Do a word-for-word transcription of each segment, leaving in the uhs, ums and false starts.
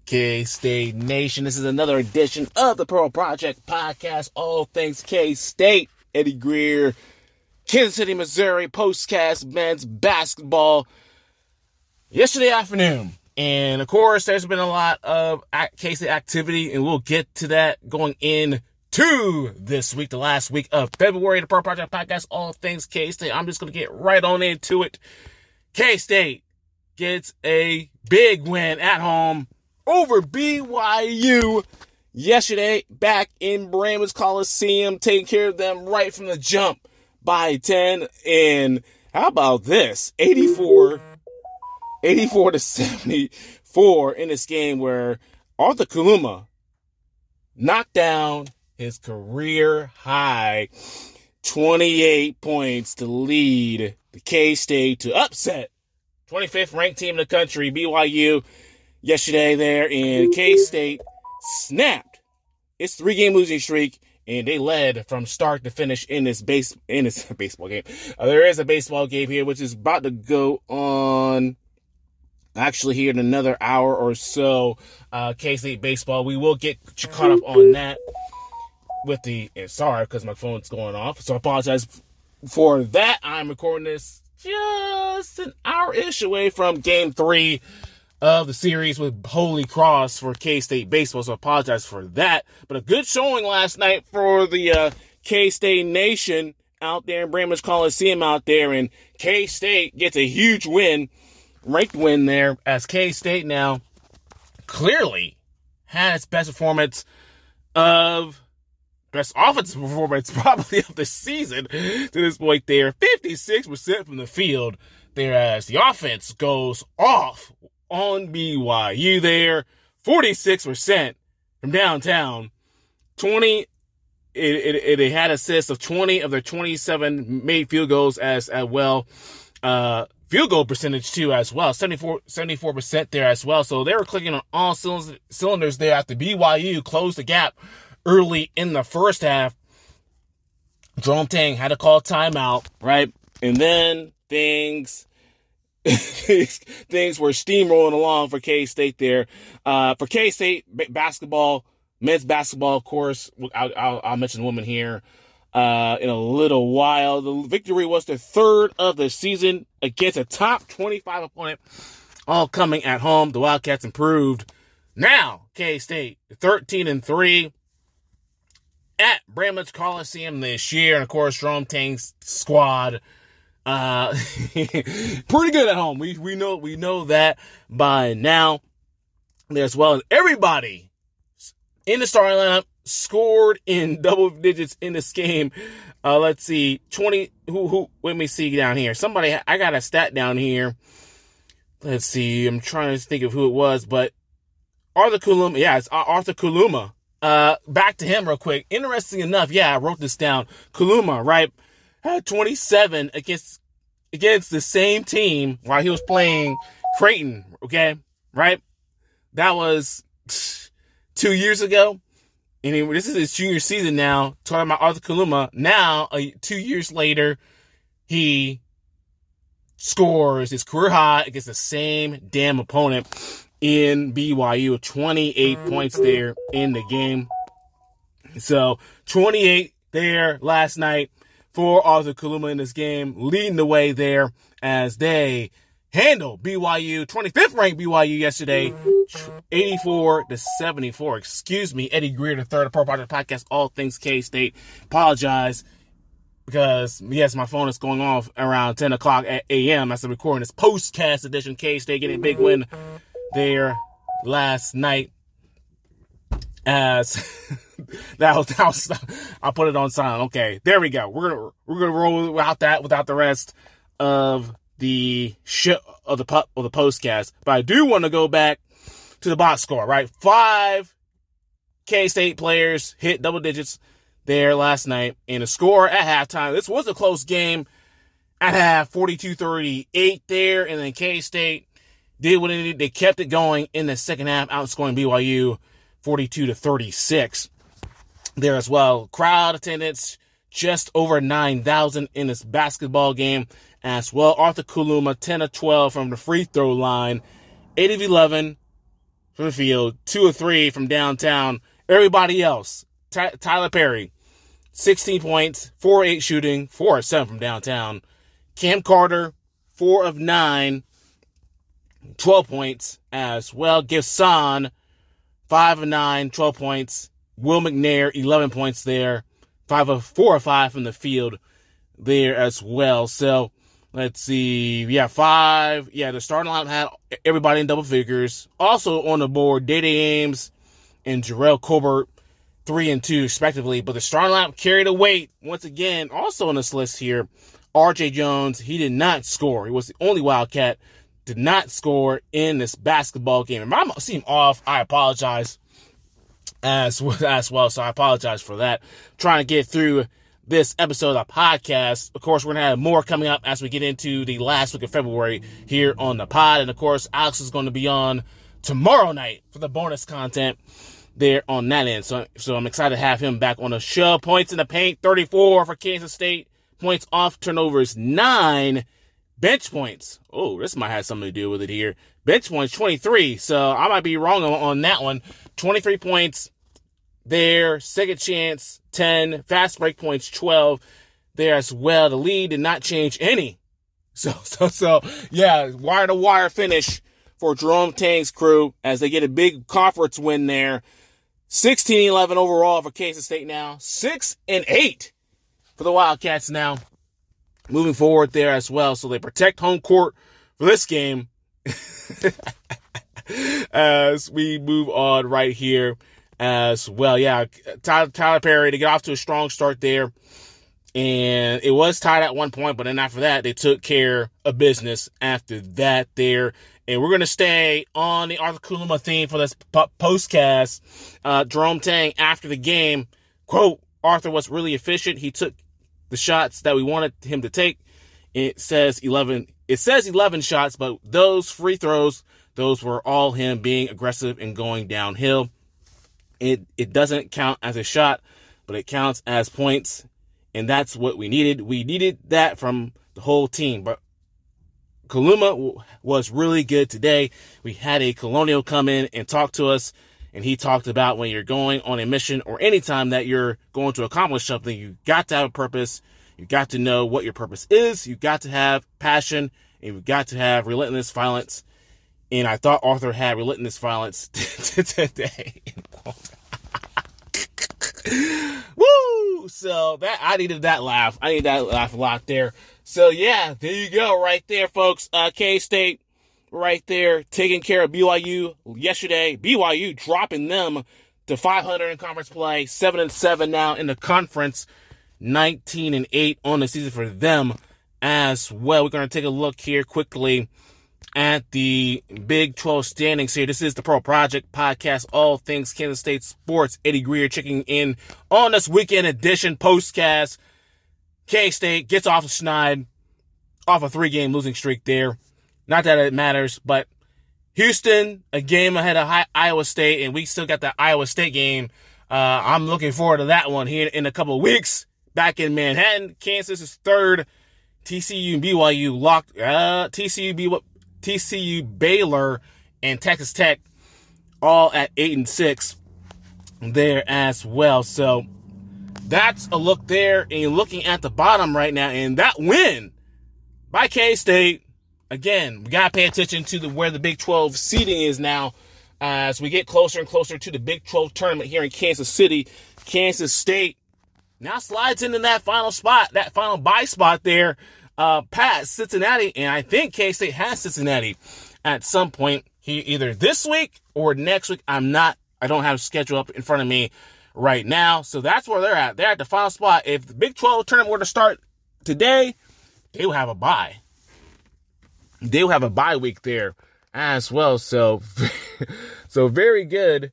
K-State Nation. This is another edition of the Pearl Project Podcast, all things K-State. Eddie Greer, Kansas City, Missouri, postcast men's basketball yesterday afternoon. And, of course, there's been a lot of K-State activity, and we'll get to that going into this week, the last week of February. The Pearl Project Podcast, all things K-State. I'm just going to get right on into it. K-State gets a big win at home over B Y U yesterday back in Braman's Coliseum, taking care of them right from the jump by ten. And how about this? eighty-four, eighty-four to seventy-four in this game where Arthur Kaluma knocked down his career high twenty-eight points to lead the K-State to upset twenty-fifth ranked team in the country, B Y U, yesterday there, and K-State snapped its three-game losing streak, and they led from start to finish in this base in this baseball game. Uh, there is a baseball game here, which is about to go on, actually, here in another hour or so. Uh, K-State baseball. We will get caught up on that with the. And sorry, because my phone's going off, so I apologize for that. I'm recording this just an hour-ish away from game three of the series with Holy Cross for K-State baseball, so I apologize for that. But a good showing last night for the uh, K-State Nation out there in Braman's Coliseum out there, and K-State gets a huge win, ranked win there, as K-State now clearly had its best performance of Best offensive performance probably of the season to this point there. fifty-six percent from the field there as the offense goes off on B Y U there. forty-six percent from downtown. twenty, it, it, it had assists of twenty of their twenty-seven made field goals as, as well. Uh, field goal percentage too as well. seventy-four, seventy-four percent there as well. So they were clicking on all cylinders there after B Y U closed the gap early in the first half. Jerome Tang had to call timeout, right? And then things things were steamrolling along for K-State there. Uh, for K-State basketball, men's basketball, of course, I'll, I'll, I'll mention women here uh, in a little while. The victory was the third of the season against a top twenty-five opponent, all coming at home. The Wildcats improved. Now, K-State, thirteen and three. At Braman's Coliseum this year, and of course, Jerome Tang's squad, uh, pretty good at home. We we know we know that by now. There as well, and everybody in the starting lineup scored in double digits in this game. Uh, let's see, twenty. Who who? Let me see down here. Somebody, I got a stat down here. Let's see. I'm trying to think of who it was, but Arthur Kaluma. Yeah, it's Arthur Kaluma. Uh, back to him real quick. Interesting enough, yeah, I wrote this down. Kaluma, right, had twenty-seven against against the same team while he was playing Creighton, okay, right? That was two years ago. And he, this is his junior season now, talking about Arthur Kaluma. Now, uh, two years later, he scores his career high against the same damn opponent in B Y U, twenty-eight points there in the game. So, twenty-eight there last night for Arthur Kaluma in this game, leading the way there as they handle B Y U, twenty-fifth ranked B Y U yesterday, eighty-four to seventy-four. Excuse me, Eddie Greer, the third of Pearl Project Podcast, all things K-State. Apologize because, yes, my phone is going off around ten o'clock a.m. as I'm recording this postcast edition. K-State getting a big win there last night as that was, that was I'll put it on silent. Okay, there we go. We're gonna we're gonna roll without that without the rest of the show of the of the postcast. But I do want to go back to the box score. Right, five K-State players hit double digits there last night, and the score at halftime. This was a close game at half, forty-two thirty-eight there, and then K-State did what they did. They kept it going in the second half, outscoring B Y U forty-two to thirty-six there as well. Crowd attendance just over nine thousand in this basketball game as well. Arthur Kaluma, ten of twelve from the free throw line, eight of eleven from the field, two of three from downtown. Everybody else, Ty- Tyler Perry, sixteen points, four of eight shooting, four of seven from downtown. Cam Carter, four of nine, twelve points as well. Gibson, five of nine, twelve points. Will McNair, eleven points there. Five of four or five from the field there as well. So let's see. Yeah, five. Yeah, the starting lineup had everybody in double figures. Also on the board, Day-Day Ames and Jarrell Colbert, three and two respectively. But the starting lineup carried a weight once again. Also on this list here, R J Jones. He did not score. He was the only Wildcat. Did not score in this basketball game. If I seem off, I apologize as, as well. So I apologize for that. Trying to get through this episode of the podcast. Of course, we're going to have more coming up as we get into the last week of February here on the pod. And of course, Alex is going to be on tomorrow night for the bonus content there on that end. So, so I'm excited to have him back on the show. Points in the paint, thirty-four for Kansas State. Points off turnovers, nine. Bench points. Oh, this might have something to do with it here. Bench points, twenty-three. So I might be wrong on, on that one. twenty-three points there. Second chance, ten. Fast break points, twelve there as well. The lead did not change any. So, so, so, yeah, wire to wire finish for Jerome Tang's crew as they get a big conference win there. sixteen eleven overall for Kansas State now. six and eight for the Wildcats now. Moving forward there as well. So they protect home court for this game as we move on right here as well. Yeah, Tyler, Tyler Perry to get off to a strong start there. And it was tied at one point, but then after that, they took care of business after that there. And we're going to stay on the Arthur Kaluma theme for this po- postcast. Uh, Jerome Tang, after the game, quote, Arthur was really efficient. He took the shots that we wanted him to take. It says eleven. It says eleven shots, but those free throws, those were all him being aggressive and going downhill. It it doesn't count as a shot, but it counts as points, and that's what we needed. We needed that from the whole team. But Kaluma w- was really good today. We had a Colonial come in and talk to us. And he talked about when you're going on a mission or anytime that you're going to accomplish something, you got to have a purpose. You got to know what your purpose is. You got to have passion, and you got to have relentless violence. And I thought Arthur had relentless violence today. Woo! So that I needed that laugh. I needed that laugh a lot there. So yeah, there you go, right there, folks. Uh, K-State. Right there, taking care of B Y U yesterday. B Y U dropping them to five hundred in conference play, seven and seven now in the conference, nineteen and eight on the season for them as well. We're going to take a look here quickly at the Big twelve standings here. This is the Pro Project podcast, all things Kansas State sports. Eddie Greer checking in on this weekend edition postcast. K-State gets off the schneid, off a three-game losing streak there. Not that it matters, but Houston, a game ahead of Iowa State, and we still got that Iowa State game. Uh, I'm looking forward to that one here in a couple of weeks. Back in Manhattan, Kansas is third. T C U and B Y U locked. Uh, T C U, B- T C U, Baylor, and Texas Tech all at eight and six there as well. So that's a look there, and you're looking at the bottom right now, and that win by K-State. Again, we got to pay attention to the where the Big twelve seeding is now uh, as we get closer and closer to the Big twelve tournament here in Kansas City. Kansas State now slides into that final spot, that final bye spot there, uh, past Cincinnati. And I think K-State has Cincinnati at some point here, either this week or next week. I'm not, I don't have a schedule up in front of me right now. So that's where they're at. They're at the final spot. If the Big twelve tournament were to start today, they will have a bye. They will have a bye week there as well. So, so very good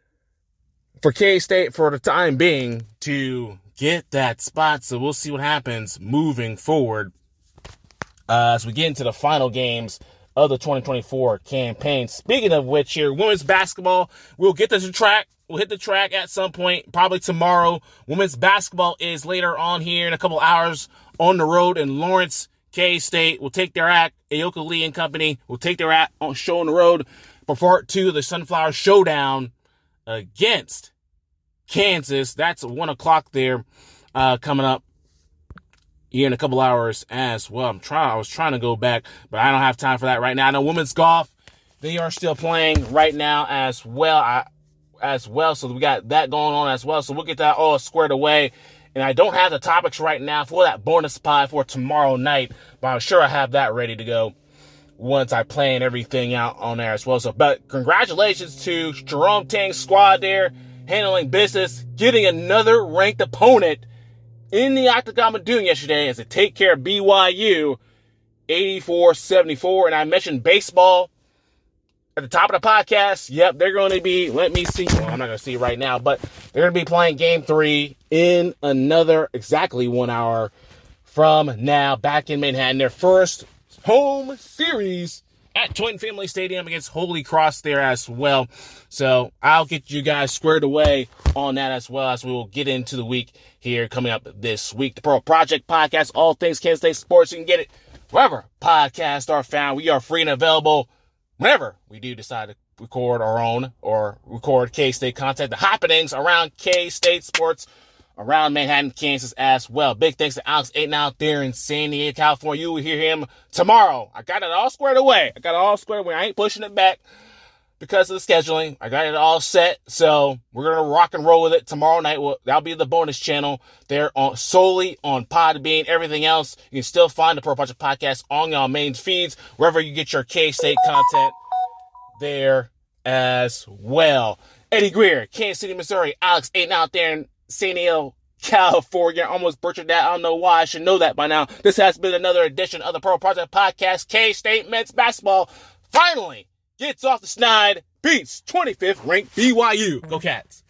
for K-State for the time being to get that spot. So we'll see what happens moving forward uh, as we get into the final games of the twenty twenty-four campaign. Speaking of which here, women's basketball, we'll get to the track. We'll hit the track at some point, probably tomorrow. Women's basketball is later on here in a couple hours on the road in Lawrence. K-State will take their act. Aoka Lee and company will take their act on show on the road. for part two of the Sunflower Showdown against Kansas. That's one o'clock there, uh, coming up here in a couple hours as well. I'm trying, I was trying to go back, but I don't have time for that right now. I know women's golf, they are still playing right now as well, I, as well. So we got that going on as well. So we'll get that all squared away. And I don't have the topics right now for that bonus pod for tomorrow night, but I'm sure I have that ready to go once I plan everything out on there as well. So, but congratulations to Jerome Tang's squad there, handling business, getting another ranked opponent in the Octagon doing yesterday as they take care of B Y U eighty-four seventy-four. And I mentioned baseball at the top of the podcast. Yep, they're going to be, let me see. Well, I'm not going to see right now, but they're going to be playing game three in another exactly one hour from now back in Manhattan. Their first home series at Twin Family Stadium against Holy Cross there as well. So I'll get you guys squared away on that as well as we will get into the week here coming up this week. The Pearl Project Podcast, all things Kansas State sports. You can get it wherever podcasts are found. We are free and available whenever we do decide to record our own or record K-State content, the happenings around K-State sports around Manhattan, Kansas as well. Big thanks to Alex Aiden out there in San Diego, California. You will hear him tomorrow. I got it all squared away. I got it all squared away. I ain't pushing it back because of the scheduling. I got it all set. So we're going to rock and roll with it tomorrow night. Well, that'll be the bonus channel there on solely on Podbean. Everything else, you can still find the Pearl Project Podcast on your main feeds, wherever you get your K-State content there as well. Eddie Greer, Kansas City, Missouri. Alex Aiden out there in San Diego, California. Almost butchered that. I don't know why. I should know that by now. This has been another edition of the Pearl Project Podcast. K-State men's basketball finally gets off the snide, beats twenty-fifth ranked B Y U. Go Cats.